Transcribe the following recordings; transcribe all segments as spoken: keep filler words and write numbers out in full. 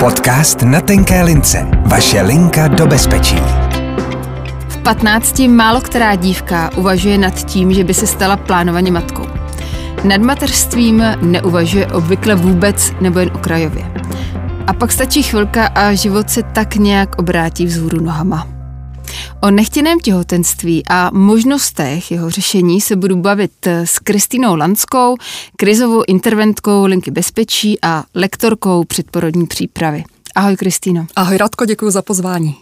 Podcast Na tenké lince. Vaše linka do bezpečí. V patnácti málo která dívka uvažuje nad tím, že by se stala plánovaně matkou. Nad mateřstvím neuvažuje obvykle vůbec nebo jen okrajově. A pak stačí chvilka a život se tak nějak obrátí vzhůru nohama. O nechtěném těhotenství a možnostech jeho řešení se budu bavit s Kristýnou Lanskou, krizovou interventkou linky bezpečí a lektorkou předporodní přípravy. Ahoj, Kristýno. Ahoj, Radko, děkuji za pozvání.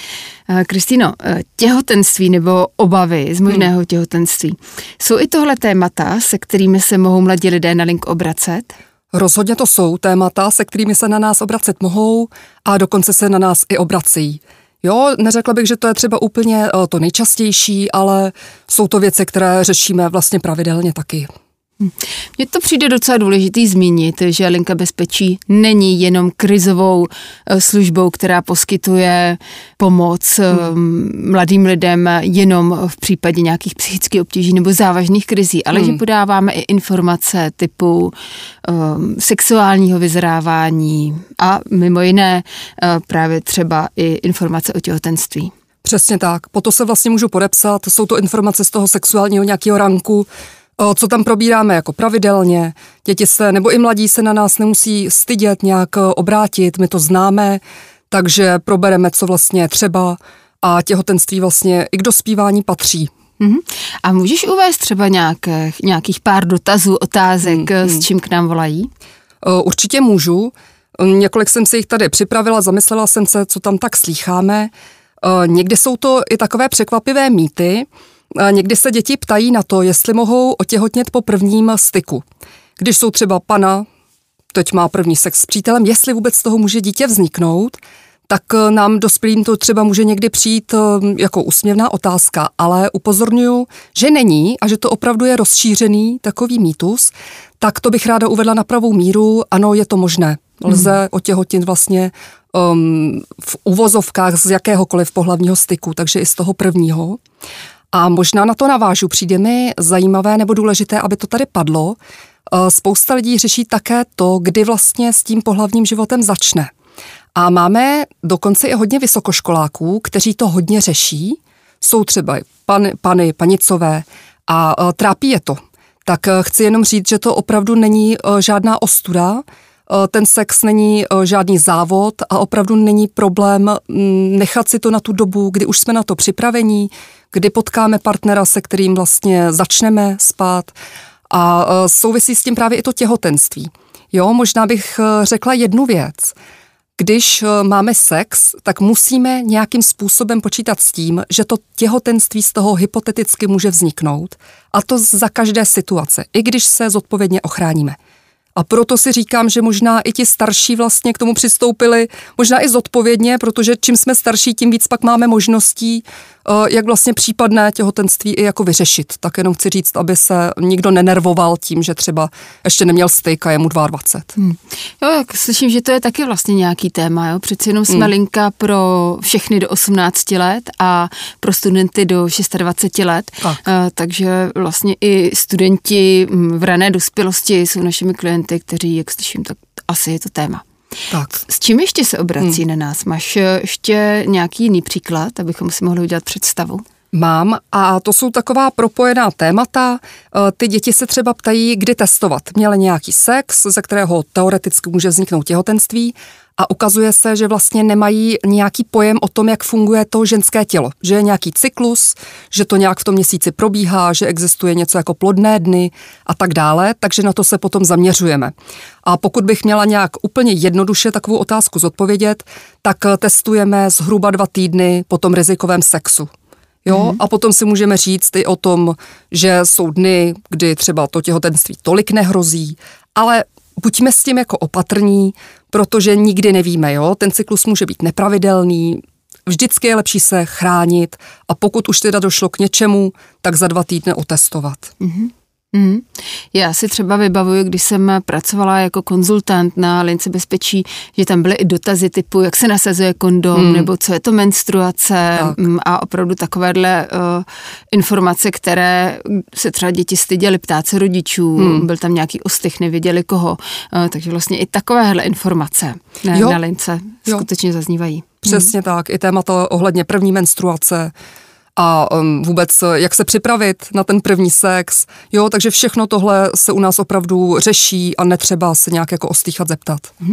Kristýno, těhotenství nebo obavy z možného těhotenství. Jsou i tohle témata, se kterými se mohou mladí lidé na link obracet? Rozhodně to jsou témata, se kterými se na nás obracet mohou a dokonce se na nás i obrací. Jo, neřekla bych, že to je třeba úplně to nejčastější, ale jsou to věci, které řešíme vlastně pravidelně taky. Mně to přijde docela důležitý zmínit, že linka bezpečí není jenom krizovou službou, která poskytuje pomoc hmm. mladým lidem jenom v případě nějakých psychických obtíží nebo závažných krizí, ale hmm. že podáváme i informace typu um, sexuálního vyzrávání a mimo jiné uh, právě třeba i informace o těhotenství. Přesně tak, po to se vlastně můžu podepsat, jsou to informace z toho sexuálního nějakého ranku, co tam probíráme jako pravidelně, děti se, nebo i mladí se na nás nemusí stydět nějak obrátit, my to známe, takže probereme, co vlastně třeba a těhotenství vlastně i k dospívání patří. Mm-hmm. A můžeš uvést třeba nějakých, nějakých pár dotazů, otázek, mm-hmm. s čím k nám volají? Určitě můžu. Několik jsem si jich tady připravila, zamyslela jsem se, co tam tak slýcháme. Někdy jsou to i takové překvapivé mýty. Někdy se děti ptají na to, jestli mohou otěhotnět po prvním styku. Když jsou třeba pana, teď má první sex s přítelem, jestli vůbec z toho může dítě vzniknout, tak nám dospělým to třeba může někdy přijít jako úsměvná otázka, ale upozorňuji, že není a že to opravdu je rozšířený takový mýtus, tak to bych ráda uvedla na pravou míru, ano, je to možné. Lze hmm. otěhotnit vlastně um, v uvozovkách z jakéhokoliv pohlavního styku, takže i z toho prvního. A možná na to navážu, přijde mi zajímavé nebo důležité, aby to tady padlo. Spousta lidí řeší také to, kdy vlastně s tím pohlavním životem začne. A máme dokonce i hodně vysokoškoláků, kteří to hodně řeší. Jsou třeba pan, pany, panicové a trápí je to. Tak chci jenom říct, že to opravdu není žádná ostuda, ten sex není žádný závod a opravdu není problém nechat si to na tu dobu, kdy už jsme na to připravení, kdy potkáme partnera, se kterým vlastně začneme spát a souvisí s tím právě i to těhotenství. Jo, možná bych řekla jednu věc. Když máme sex, tak musíme nějakým způsobem počítat s tím, že to těhotenství z toho hypoteticky může vzniknout a to za každé situace, i když se zodpovědně ochráníme. A proto si říkám, že možná i ti starší vlastně k tomu přistoupili, možná i zodpovědně, protože čím jsme starší, tím víc pak máme možností, jak vlastně případné těhotenství i jako vyřešit. Tak jenom chci říct, aby se nikdo nenervoval tím, že třeba ještě neměl styk a je mu dvacet dva. Hmm. Jo, jak slyším, že to je taky vlastně nějaký téma, jo? Přeci jenom jsme hmm. linka pro všechny do osmnácti let a pro studenty do dvacet šest let. Tak. Uh, takže vlastně i studenti v rané dospělosti jsou našimi klienty, kteří, jak slyším, tak asi je to téma. Tak. S čím ještě se obrací hmm. na nás? Máš ještě nějaký jiný příklad, abychom si mohli udělat představu? Mám a to jsou taková propojená témata. Ty děti se třeba ptají, kdy testovat. Měli nějaký sex, ze kterého teoreticky může vzniknout těhotenství a ukazuje se, že vlastně nemají nějaký pojem o tom, jak funguje to ženské tělo. Že je nějaký cyklus, že to nějak v tom měsíci probíhá, že existuje něco jako plodné dny a tak dále, takže na to se potom zaměřujeme. A pokud bych měla nějak úplně jednoduše takovou otázku zodpovědět, tak testujeme zhruba dva týdny po tom rizikovém sexu. Jo? Mm-hmm. A potom si můžeme říct i o tom, že jsou dny, kdy třeba to těhotenství tolik nehrozí, ale buďme s tím jako opatrní, protože nikdy nevíme, jo? Ten cyklus může být nepravidelný, vždycky je lepší se chránit a pokud už teda došlo k něčemu, tak za dva týdny otestovat. Mm-hmm. Mm. Já si třeba vybavuju, když jsem pracovala jako konzultant na lince bezpečí, že tam byly i dotazy typu, jak se nasazuje kondom, mm. nebo co je to menstruace tak. a opravdu takovéhle uh, informace, které se třeba děti styděly ptát se rodičů, mm. byl tam nějaký ostych, nevěděli koho, uh, takže vlastně i takovéhle informace ne, na lince jo. skutečně zaznívají. Přesně mm. tak, i témata ohledně první menstruace, a um, vůbec jak se připravit na ten první sex, jo, takže všechno tohle se u nás opravdu řeší a netřeba se nějak jako ostýchat zeptat. Hmm.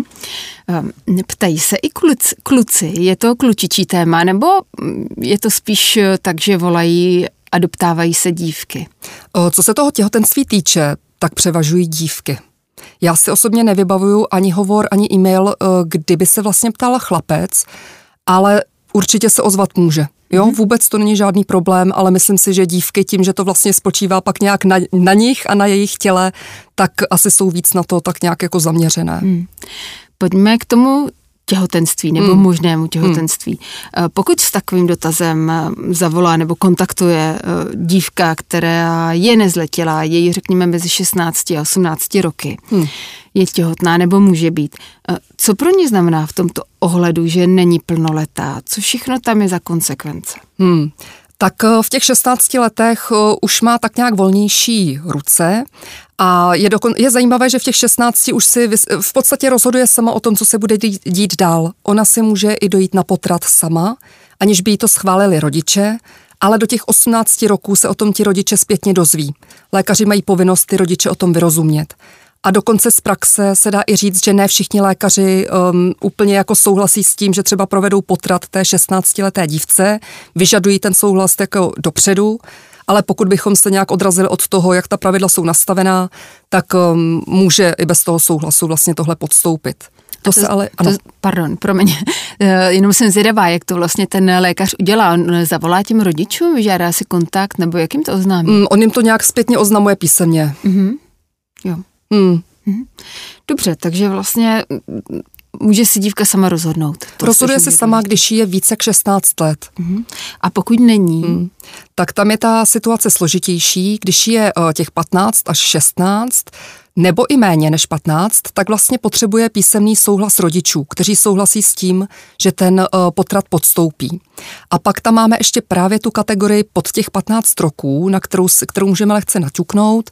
Ptají se i kluci, kluci, je to klučičí téma, nebo je to spíš tak, že volají a doptávají se dívky? Co se toho těhotenství týče, tak převažují dívky. Já si osobně nevybavuju ani hovor, ani e-mail, kdyby se vlastně ptal chlapec, ale určitě se ozvat může. Jo, vůbec to není žádný problém, ale myslím si, že dívky tím, že to vlastně spočívá pak nějak na, na nich a na jejich těle, tak asi jsou víc na to tak nějak jako zaměřené. Hmm. Pojďme k tomu těhotenství nebo hmm. možnému těhotenství. Hmm. Pokud s takovým dotazem zavolá nebo kontaktuje dívka, která je nezletilá, je jí řekněme mezi šestnácti a osmnácti roky, hmm. je těhotná nebo může být, co pro ně znamená v tomto ohledu, že není plnoletá? Co všechno tam je za konsekvence? Hmm. Tak v těch šestnácti letech už má tak nějak volnější ruce a je, dokon, je zajímavé, že v těch šestnácti už si v podstatě rozhoduje sama o tom, co se bude dít, dít dál. Ona si může i dojít na potrat sama, aniž by jí to schválili rodiče, ale do těch osmnácti roků se o tom ti rodiče zpětně dozví. Lékaři mají povinnost ty rodiče o tom vyrozumět. A dokonce z praxe se dá i říct, že ne všichni lékaři um, úplně jako souhlasí s tím, že třeba provedou potrat té šestnáctileté dívce, vyžadují ten souhlas jako dopředu, ale pokud bychom se nějak odrazili od toho, jak ta pravidla jsou nastavená, tak um, může i bez toho souhlasu vlastně tohle podstoupit. To, to se ale, ano. To, pardon, promiň, jenom jsem zvědavá, jak to vlastně ten lékař udělá. On zavolá těm rodičům, vyžádá si kontakt, nebo jak jim to oznámí? Mm, on jim to nějak zpětně oznamuje písemně. Mhm. Jo. Hmm. Dobře, takže vlastně může si dívka sama rozhodnout. To Rozhoduje se sama, když jí je více jak šestnáct let. Uh-huh. A pokud není? Hmm. Tak tam je ta situace složitější, když je uh, těch patnáct až šestnáct, nebo i méně než patnáct, tak vlastně potřebuje písemný souhlas rodičů, kteří souhlasí s tím, že ten uh, potrat podstoupí. A pak tam máme ještě právě tu kategorii pod těch patnáct roků, na kterou, kterou můžeme lehce naťuknout.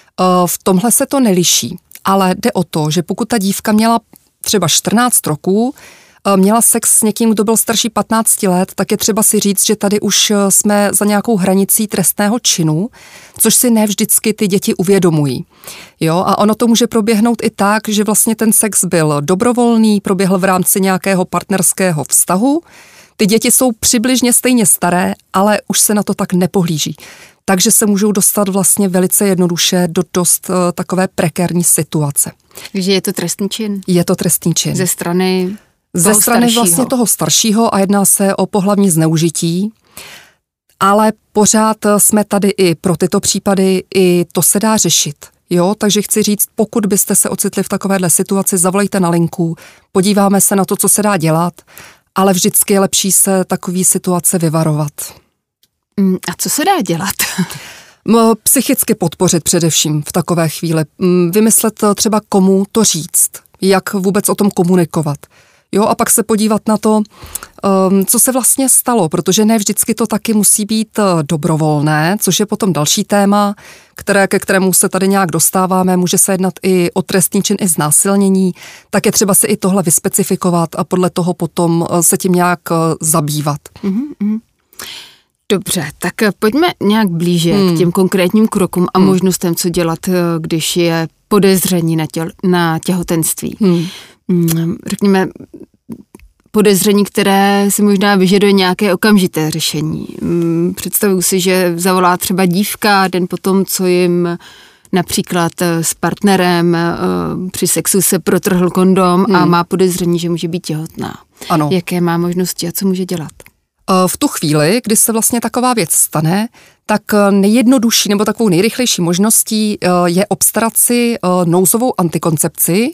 V tomhle se to neliší, ale jde o to, že pokud ta dívka měla třeba čtrnáct roků, měla sex s někým, kdo byl starší patnáct let, tak je třeba si říct, že tady už jsme za nějakou hranicí trestného činu, což si ne vždycky ty děti uvědomují. Jo, a ono to může proběhnout i tak, že vlastně ten sex byl dobrovolný, proběhl v rámci nějakého partnerského vztahu. Ty děti jsou přibližně stejně staré, ale už se na to tak nepohlíží. Takže se můžou dostat vlastně velice jednoduše do dost uh, takové prekérní situace. Takže je to trestný čin? Je to trestný čin. Ze strany Ze toho strany staršího. vlastně toho staršího a jedná se o pohlavní zneužití. Ale pořád jsme tady i pro tyto případy, i to se dá řešit. Jo, takže chci říct, pokud byste se ocitli v takovéhle situaci, zavolejte na linku, podíváme se na to, co se dá dělat, ale vždycky je lepší se takový situace vyvarovat. A co se dá dělat? Psychicky podpořit především v takové chvíli. Vymyslet třeba, komu to říct, jak vůbec o tom komunikovat. Jo, a pak se podívat na to, co se vlastně stalo, protože ne vždycky to taky musí být dobrovolné, což je potom další téma, které, ke kterému se tady nějak dostáváme. Může se jednat i o trestný čin, i znásilnění, tak je třeba si i tohle vyspecifikovat a podle toho potom se tím nějak zabývat. Mm-hmm. Dobře, tak pojďme nějak blíže hmm. k těm konkrétním krokům a hmm. možnostem, co dělat, když je podezření na, těl, na těhotenství. Hmm. Řekněme, podezření, které si možná vyžaduje nějaké okamžité řešení. Představuji si, že zavolá třeba dívka den potom, co jim například s partnerem při sexu se protrhl kondom hmm. a má podezření, že může být těhotná. Ano. Jaké má možnosti a co může dělat? V tu chvíli, kdy se vlastně taková věc stane, tak nejjednodušší nebo takovou nejrychlejší možností je obstarat si nouzovou antikoncepci,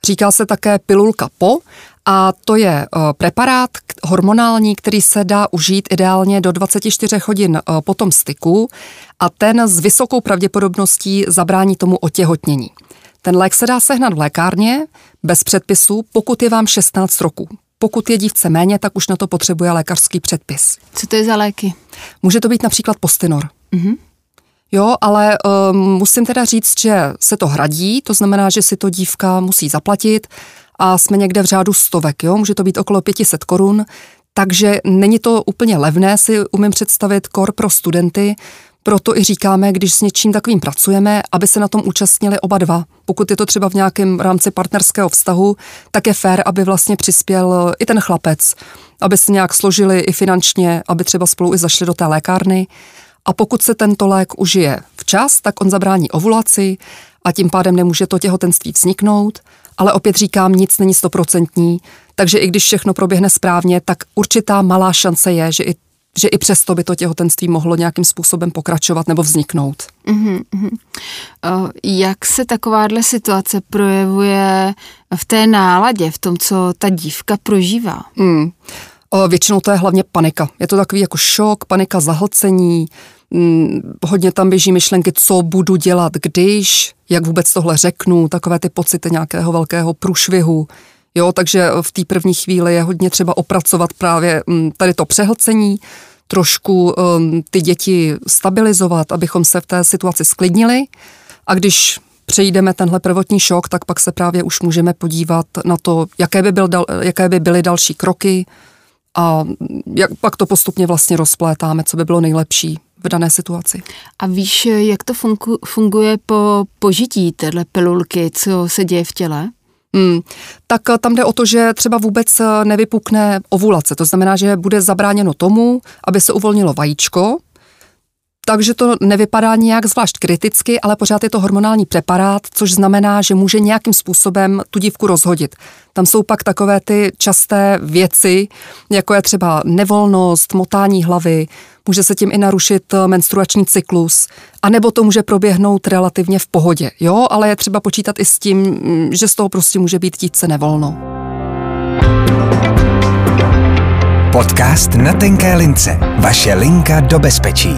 Říká se také pilulka po a to je preparát hormonální, který se dá užít ideálně do dvacet čtyři hodin po tom styku a ten s vysokou pravděpodobností zabrání tomu otěhotnění. Ten lék se dá sehnat v lékárně bez předpisu, pokud je vám šestnáct roků. Pokud je dívce méně, tak už na to potřebuje lékařský předpis. Co to je za léky? Může to být například Postinor. Mhm. Jo, ale um, musím teda říct, že se to hradí, to znamená, že si to dívka musí zaplatit a jsme někde v řádu stovek, jo, může to být okolo pět set korun, takže není to úplně levné, si umím představit, kor pro studenty, proto i říkáme, když s něčím takovým pracujeme, aby se na tom účastnili oba dva. Pokud je to třeba v nějakém rámci partnerského vztahu, tak je fér, aby vlastně přispěl i ten chlapec, aby se nějak složili i finančně, aby třeba spolu i zašli do té lékárny. A pokud se tento lék užije včas, tak on zabrání ovulaci a tím pádem nemůže to těhotenství vzniknout, ale opět říkám, nic není stoprocentní, takže i když všechno proběhne správně, tak určitá malá šance je, že i, že i přesto by to těhotenství mohlo nějakým způsobem pokračovat nebo vzniknout. Mm-hmm. Uh, jak se takováhle situace projevuje v té náladě, v tom, co ta dívka prožívá? Hmm. Většinou to je hlavně panika. Je to takový jako šok, panika, zahlcení, hodně tam běží myšlenky, co budu dělat, když, jak vůbec tohle řeknu, takové ty pocity nějakého velkého průšvihu. Jo, takže v té první chvíli je hodně třeba opracovat právě tady to přehlcení, trošku um, ty děti stabilizovat, abychom se v té situaci sklidnili a když přejdeme tenhle prvotní šok, tak pak se právě už můžeme podívat na to, jaké by, byl dal, jaké by byly další kroky, a jak pak to postupně vlastně rozplétáme, co by bylo nejlepší v dané situaci. A víš, jak to fungu, funguje po požití téhle pilulky, co se děje v těle? Hmm, tak tam jde o to, že třeba vůbec nevypukne ovulace, to znamená, že bude zabráněno tomu, aby se uvolnilo vajíčko, takže to nevypadá nějak zvlášť kriticky, ale pořád je to hormonální preparát, což znamená, že může nějakým způsobem tu dívku rozhodit. Tam jsou pak takové ty časté věci, jako je třeba nevolnost, motání hlavy, může se tím i narušit menstruační cyklus, anebo to může proběhnout relativně v pohodě, jo, ale je třeba počítat i s tím, že z toho prostě může být dítce nevolno. Podcast Na tenké lince. Vaše linka do bezpečí.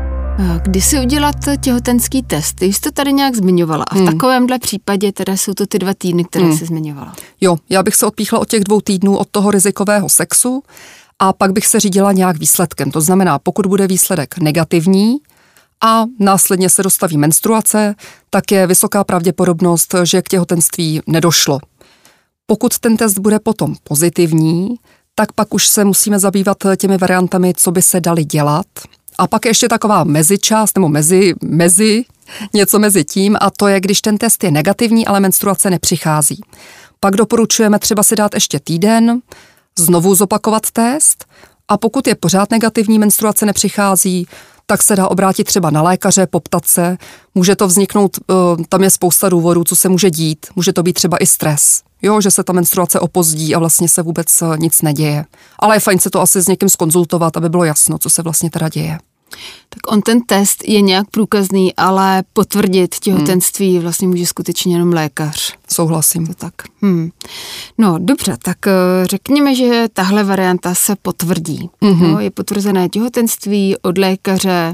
Kdy si udělat těhotenský test? Ty jsi to tady nějak zmiňovala. A v hmm. takovémhle případě teda jsou to ty dva týdny, které hmm. jsi zmiňovala. Jo, já bych se odpíchla od těch dvou týdnů od toho rizikového sexu a pak bych se řídila nějak výsledkem. To znamená, pokud bude výsledek negativní a následně se dostaví menstruace, tak je vysoká pravděpodobnost, že k těhotenství nedošlo. Pokud ten test bude potom pozitivní, tak pak už se musíme zabývat těmi variantami, co by se daly dělat. A pak ještě taková mezičást, nebo mezi, mezi, něco mezi tím, a to je, když ten test je negativní, ale menstruace nepřichází. Pak doporučujeme třeba si dát ještě týden, znovu zopakovat test a pokud je pořád negativní, menstruace nepřichází, tak se dá obrátit třeba na lékaře, poptat se. Může to vzniknout, tam je spousta důvodů, co se může dít. Může to být třeba i stres, jo, že se ta menstruace opozdí a vlastně se vůbec nic neděje. Ale je fajn se to asi s někým zkonzultovat, aby bylo jasno, co se vlastně teda děje. Tak on ten test je nějak průkazný, ale potvrdit těhotenství hmm. vlastně může skutečně jenom lékař. Souhlasím. To tak. Hmm. No dobře, tak řekněme, že tahle varianta se potvrdí. Mm-hmm. No, je potvrzené těhotenství od lékaře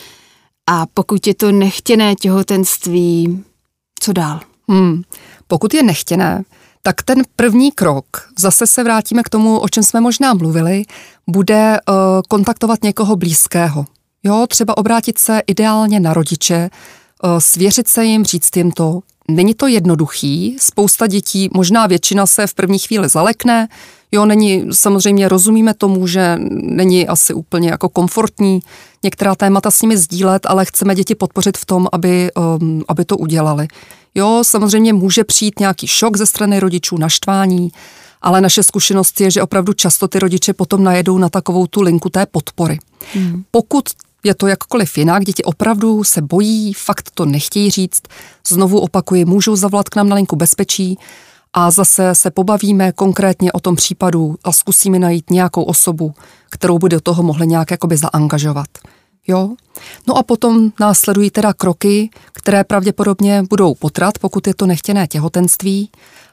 a pokud je to nechtěné těhotenství, co dál? Hmm. Pokud je nechtěné, tak ten první krok, zase se vrátíme k tomu, o čem jsme možná mluvili, bude uh, kontaktovat někoho blízkého. Jo, třeba obrátit se ideálně na rodiče, uh, svěřit se jim, říct jim to. Není to jednoduchý, spousta dětí, možná většina se v první chvíli zalekne, jo, není, samozřejmě rozumíme tomu, že není asi úplně jako komfortní některá témata s nimi sdílet, ale chceme děti podpořit v tom, aby, um, aby to udělali. Jo, samozřejmě může přijít nějaký šok ze strany rodičů, naštvání, ale naše zkušenost je, že opravdu často ty rodiče potom najedou na takovou tu linku té podpory. Hmm. Pokud je to jakkoliv jinak, děti opravdu se bojí, fakt to nechtějí říct, znovu opakuji, můžou zavolat k nám na linku bezpečí a zase se pobavíme konkrétně o tom případu a zkusíme najít nějakou osobu, kterou by do toho mohli nějak jakoby zaangažovat. Jo? No a potom následují teda kroky, které pravděpodobně budou potrat, pokud je to nechtěné těhotenství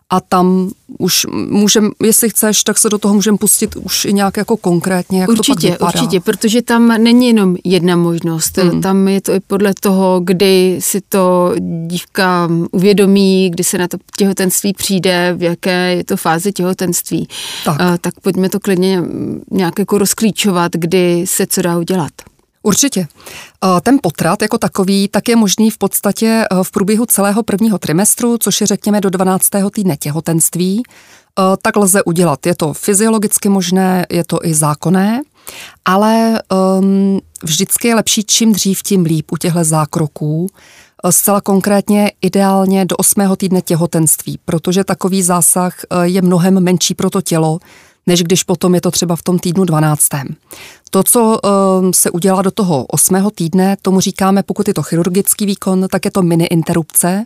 a tam už můžem, jestli chceš, tak se do toho můžeme pustit už i nějak jako konkrétně, jak určitě, to pak vypadá. Určitě, protože tam není jenom jedna možnost, hmm. tam je to i podle toho, kdy si to dívka uvědomí, kdy se na to těhotenství přijde, v jaké je to fázi těhotenství. Tak, uh, tak pojďme to klidně nějak jako rozklíčovat, kdy se co dá udělat. Určitě. Ten potrat jako takový tak je možný v podstatě v průběhu celého prvního trimestru, což je řekněme do dvanáctého týdne těhotenství. Tak lze udělat. Je to fyziologicky možné, je to i zákonné, ale um, vždycky je lepší čím dřív, tím líp u těchto zákroků. Zcela konkrétně ideálně do osmého týdne těhotenství, protože takový zásah je mnohem menší pro to tělo, než když potom je to třeba v tom týdnu dvanáctém. To, co um, se udělá do toho osmého týdne, tomu říkáme, pokud je to chirurgický výkon, tak je to mini interrupce.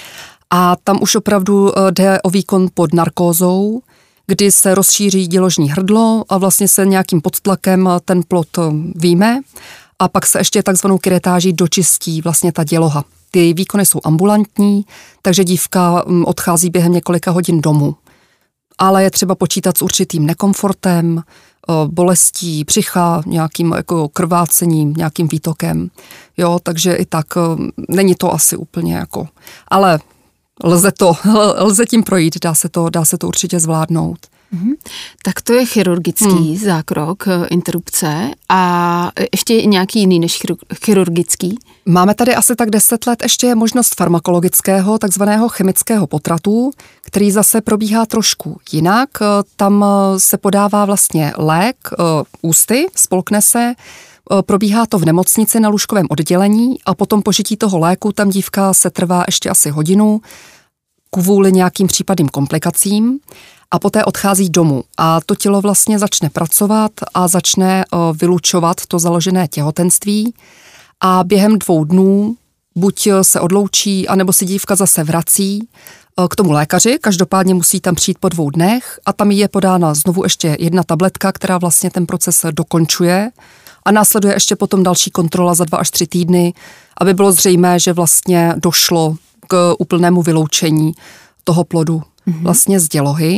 A tam už opravdu uh, jde o výkon pod narkózou, kdy se rozšíří děložní hrdlo a vlastně se nějakým podtlakem ten plod vyjme a pak se ještě takzvanou kyretáží dočistí vlastně ta děloha. Ty výkony jsou ambulantní, takže dívka um, odchází během několika hodin domů. Ale je třeba počítat s určitým nekomfortem, bolestí břicha, nějakým jako krvácením, nějakým výtokem. Jo, takže i tak není to asi úplně jako, ale lze to, lze tím projít, dá se to, dá se to určitě zvládnout. Mm-hmm. Tak to je chirurgický hmm. zákrok, interrupce a ještě nějaký jiný než chirurgický? Máme tady asi tak deset let ještě možnost farmakologického, takzvaného chemického potratu, který zase probíhá trošku jinak. Tam se podává vlastně lék ústy, spolkne se, probíhá to v nemocnici na lůžkovém oddělení a potom požití toho léku tam dívka se trvá ještě asi hodinu kvůli nějakým případným komplikacím. A poté odchází domů a to tělo vlastně začne pracovat a začne vylučovat to založené těhotenství a během dvou dnů buď se odloučí, anebo si dívka zase vrací k tomu lékaři, každopádně musí tam přijít po dvou dnech a tam jí je podána znovu ještě jedna tabletka, která vlastně ten proces dokončuje a následuje ještě potom další kontrola za dva až tři týdny, aby bylo zřejmé, že vlastně došlo k úplnému vyloučení toho plodu mm-hmm. vlastně z dělohy.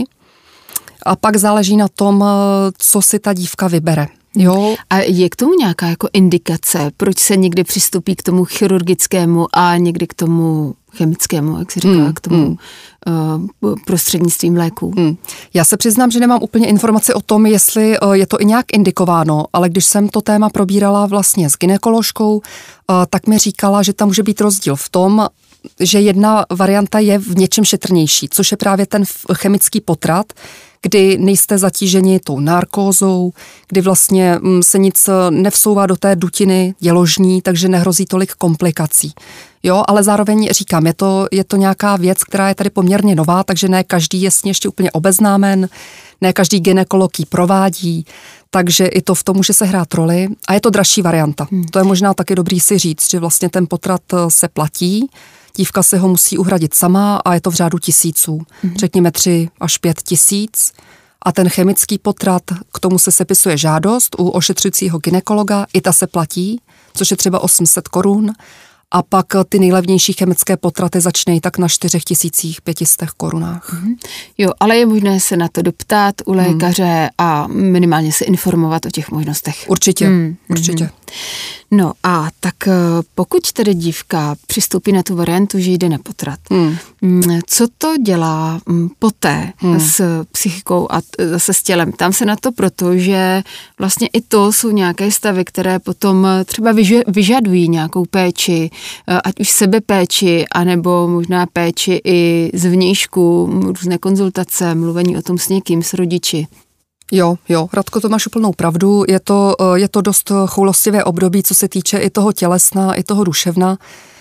A pak záleží na tom, co si ta dívka vybere. Jo? A je k tomu nějaká jako indikace, proč se někdy přistupí k tomu chirurgickému a někdy k tomu chemickému, jak se říká, hmm, k tomu hmm. uh, prostřednictvím léků? Hmm. Já se přiznám, že nemám úplně informaci o tom, jestli uh, je to i nějak indikováno, ale když jsem to téma probírala vlastně s gynekoložkou, uh, tak mi říkala, že tam může být rozdíl v tom, že jedna varianta je v něčem šetrnější, což je právě ten chemický potrat, kdy nejste zatíženi tou narkózou, kdy vlastně se nic nevsouvá do té dutiny děložní, takže nehrozí tolik komplikací. Jo, ale zároveň říkám, je to, je to nějaká věc, která je tady poměrně nová, takže ne každý je s ní ještě úplně obeznámen, ne každý gynekolog ji provádí, takže i to v tom může se hrát roli a je to dražší varianta. Hmm. To je možná taky dobrý si říct, že vlastně ten potrat se platí, dívka si ho musí uhradit sama a je to v řádu tisíců. Mm-hmm. Řekněme tři až pět tisíc. A ten chemický potrat, k tomu se sepisuje žádost u ošetřujícího gynekologa, i ta se platí, což je třeba osm set korun. A pak ty nejlevnější chemické potraty začínají tak na čtyři tisíce pět set korunách. Mm-hmm. Jo, ale je možné se na to doptat u lékaře mm. a minimálně se informovat o těch možnostech. Určitě, mm. určitě. No a tak pokud tedy dívka přistoupí na tu variantu, že jde na potrat, hmm. co to dělá poté hmm. s psychikou a zase s tělem? Tam se na to proto, že vlastně i to jsou nějaké stavy, které potom třeba vyžadují nějakou péči, ať už sebepéči, anebo možná péči i zvnějšku, různé konzultace, mluvení o tom s někým, s rodiči. Jo, jo, Radko, to máš úplnou pravdu, je to, je to dost choulostivé období, co se týče i toho tělesna, i toho duševna.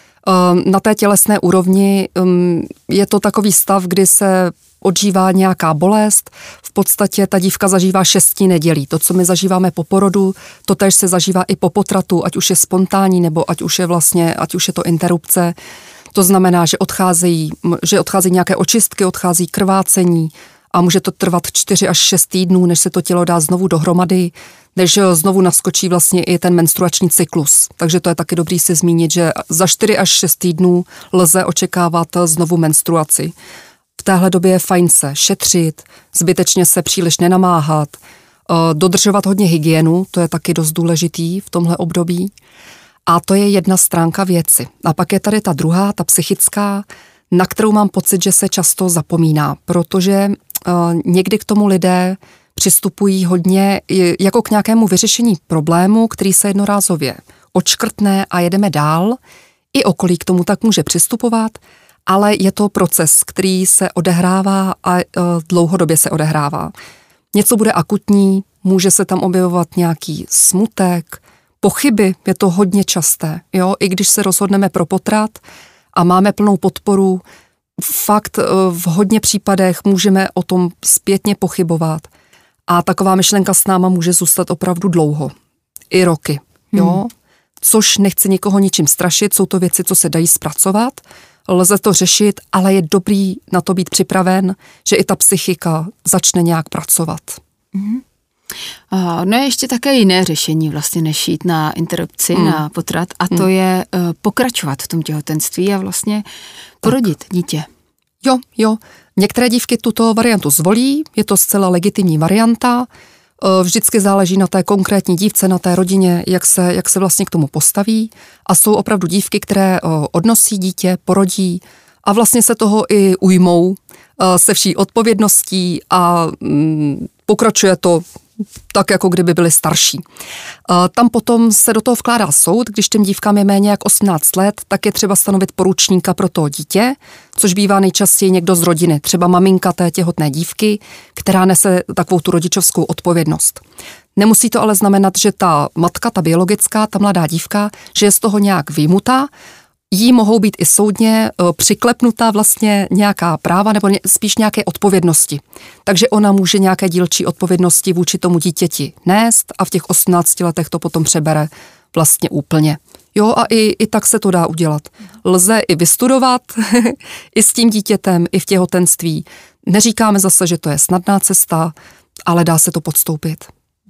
Na té tělesné úrovni je to takový stav, kdy se odžívá nějaká bolest, v podstatě ta dívka zažívá šesti nedělí. To, co my zažíváme po porodu, to též se zažívá i po potratu, ať už je spontánní, nebo ať už je vlastně, ať už je to interrupce. To znamená, že odcházejí, že odcházejí nějaké očistky, odchází krvácení, a může to trvat čtyři až šest týdnů, než se to tělo dá znovu dohromady, než znovu naskočí vlastně i ten menstruační cyklus. Takže to je taky dobrý si zmínit, že za čtyři až šest týdnů lze očekávat znovu menstruaci. V téhle době je fajn se šetřit, zbytečně se příliš nenamáhat, dodržovat hodně hygienu, to je taky dost důležitý v tomhle období. A to je jedna stránka věci. A pak je tady ta druhá, ta psychická, na kterou mám pocit, že se často zapomíná, protože uh, někdy k tomu lidé přistupují hodně jako k nějakému vyřešení problému, který se jednorázově odškrtne a jedeme dál. I okolí k tomu tak může přistupovat, ale je to proces, který se odehrává a uh, dlouhodobě se odehrává. Něco bude akutní, může se tam objevovat nějaký smutek, pochyby, je to hodně časté. Jo? I když se rozhodneme pro potrat a máme plnou podporu, fakt v hodně případech můžeme o tom zpětně pochybovat. A taková myšlenka s náma může zůstat opravdu dlouho. I roky. Jo? Hmm. Což nechci nikoho ničím strašit, jsou to věci, co se dají zpracovat, lze to řešit, ale je dobrý na to být připraven, že i ta psychika začne nějak pracovat. Hmm. No je ještě také jiné řešení vlastně, než jít na interrupci, hmm. na potrat, a to hmm. je uh, pokračovat v tom těhotenství a vlastně porodit tak. dítě. Jo, jo. Některé dívky tuto variantu zvolí, je to zcela legitimní varianta, vždycky záleží na té konkrétní dívce, na té rodině, jak se, jak se vlastně k tomu postaví, a jsou opravdu dívky, které odnosí dítě, porodí a vlastně se toho i ujmou se vší odpovědností a mm, pokračuje to tak, jako kdyby byly starší. Tam potom se do toho vkládá soud, když těm dívkám je méně jak osmnáct let, tak je třeba stanovit poručníka pro to dítě, což bývá nejčastěji někdo z rodiny, třeba maminka té těhotné dívky, která nese takovou tu rodičovskou odpovědnost. Nemusí to ale znamenat, že ta matka, ta biologická, ta mladá dívka, že je z toho nějak vyjmutá, jí mohou být i soudně přiklepnutá vlastně nějaká práva nebo spíš nějaké odpovědnosti. Takže ona může nějaké dílčí odpovědnosti vůči tomu dítěti nést a v těch osmnácti letech to potom přebere vlastně úplně. Jo, a i, i tak se to dá udělat. Lze i vystudovat, i s tím dítětem, i v těhotenství. Neříkáme zase, že to je snadná cesta, ale dá se to podstoupit.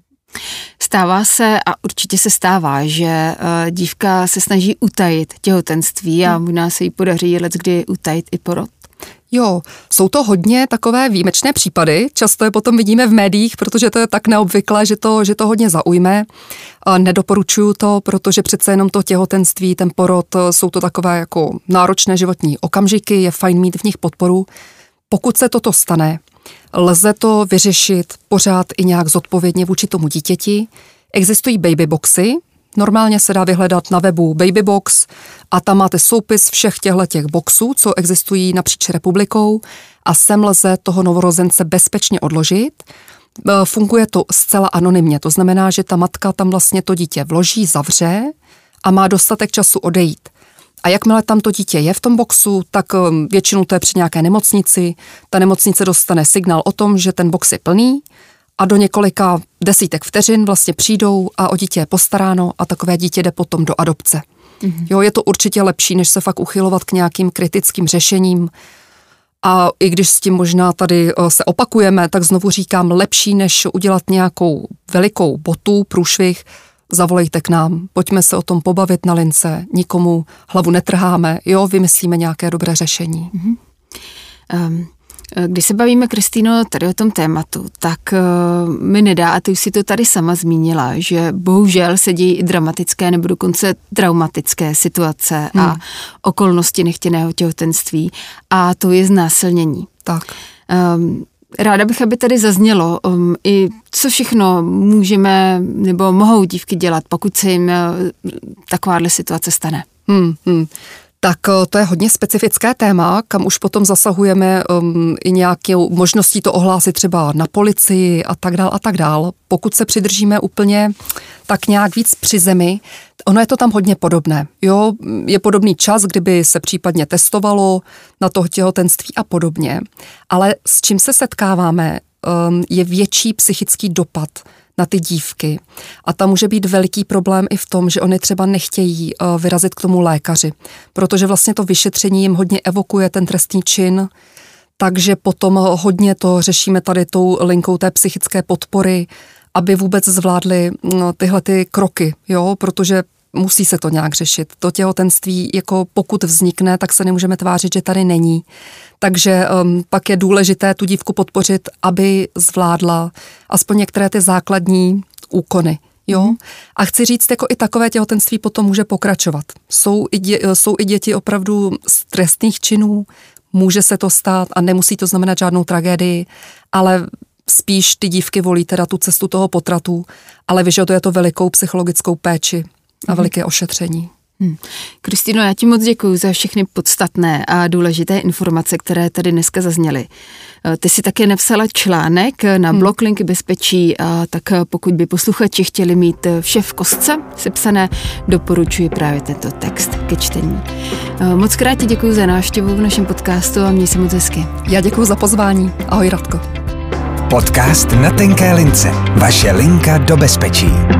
Stává se, a určitě se stává, že uh, dívka se snaží utajit těhotenství a možná se jí podaří leckdy utajit i porod. Jo, jsou to hodně takové výjimečné případy, často je potom vidíme v médiích, protože to je tak neobvyklé, že to, že to hodně zaujme. Nedoporučuju to, protože přece jenom to těhotenství, ten porod, jsou to takové jako náročné životní okamžiky, je fajn mít v nich podporu. Pokud se toto stane, lze to vyřešit pořád i nějak zodpovědně vůči tomu dítěti. Existují babyboxy, normálně se dá vyhledat na webu Babybox a tam máte soupis všech těchto boxů, co existují napříč republikou, a sem lze toho novorozence bezpečně odložit. Funguje to zcela anonymně, to znamená, že ta matka tam vlastně to dítě vloží, zavře a má dostatek času odejít. A jakmile tam to dítě je v tom boxu, tak většinou to je při nějaké nemocnici, ta nemocnice dostane signál o tom, že ten box je plný, a do několika desítek vteřin vlastně přijdou a o dítě je postaráno a takové dítě jde potom do adopce. Mm-hmm. Jo, je to určitě lepší, než se fakt uchylovat k nějakým kritickým řešením. A i když s tím možná tady se opakujeme, tak znovu říkám, lepší, než udělat nějakou velikou botu, průšvih, zavolejte k nám, pojďme se o tom pobavit na lince, nikomu hlavu netrháme, jo, vymyslíme nějaké dobré řešení. Mm-hmm. Um. Když se bavíme, Kristýno, tady o tom tématu, tak uh, mi nedá, a ty už si to tady sama zmínila, že bohužel se dějí i dramatické nebo dokonce traumatické situace hmm. a okolnosti nechtěného těhotenství, a to je znásilnění. Tak. Um, ráda bych, aby tady zaznělo um, i co všechno můžeme nebo mohou dívky dělat, pokud se jim uh, takováhle situace stane. Hmm, hmm. Tak to je hodně specifické téma, kam už potom zasahujeme um, i nějakou možností to ohlásit třeba na policii a tak dál a tak dál. Pokud se přidržíme úplně tak nějak víc při zemi, ono je to tam hodně podobné. Jo, je podobný čas, kdyby se případně testovalo na to těhotenství a podobně, ale s čím se setkáváme, um, je větší psychický dopad na ty dívky. A tam může být veliký problém i v tom, že oni třeba nechtějí uh, vyrazit k tomu lékaři, protože vlastně to vyšetření jim hodně evokuje ten trestný čin, takže potom hodně to řešíme tady tou linkou té psychické podpory, aby vůbec zvládli uh, tyhle ty kroky, jo, protože musí se to nějak řešit. To těhotenství, jako pokud vznikne, tak se nemůžeme tvářit, že tady není. Takže um, pak je důležité tu dívku podpořit, aby zvládla aspoň některé ty základní úkony. Jo? Mm. A chci říct, jako i takové těhotenství potom může pokračovat. Jsou i, dě, jsou i děti opravdu z trestných činů, může se to stát a nemusí to znamenat žádnou tragédii, ale spíš ty dívky volí teda tu cestu toho potratu, ale vyžaduje to velikou psychologickou péči a mm. veliké ošetření. Hmm. Kristýno, já ti moc děkuji za všechny podstatné a důležité informace, které tady dneska zazněly. Ty jsi také napsala článek na hmm. blog Linky bezpečí, a tak pokud by posluchači chtěli mít vše v kostce sepsané, doporučuji právě tento text ke čtení. Moc krát ti děkuji za návštěvu v našem podcastu a měj se moc hezky. Já děkuji za pozvání. Ahoj, Radko. Podcast Na tenké lince. Vaše linka do bezpečí.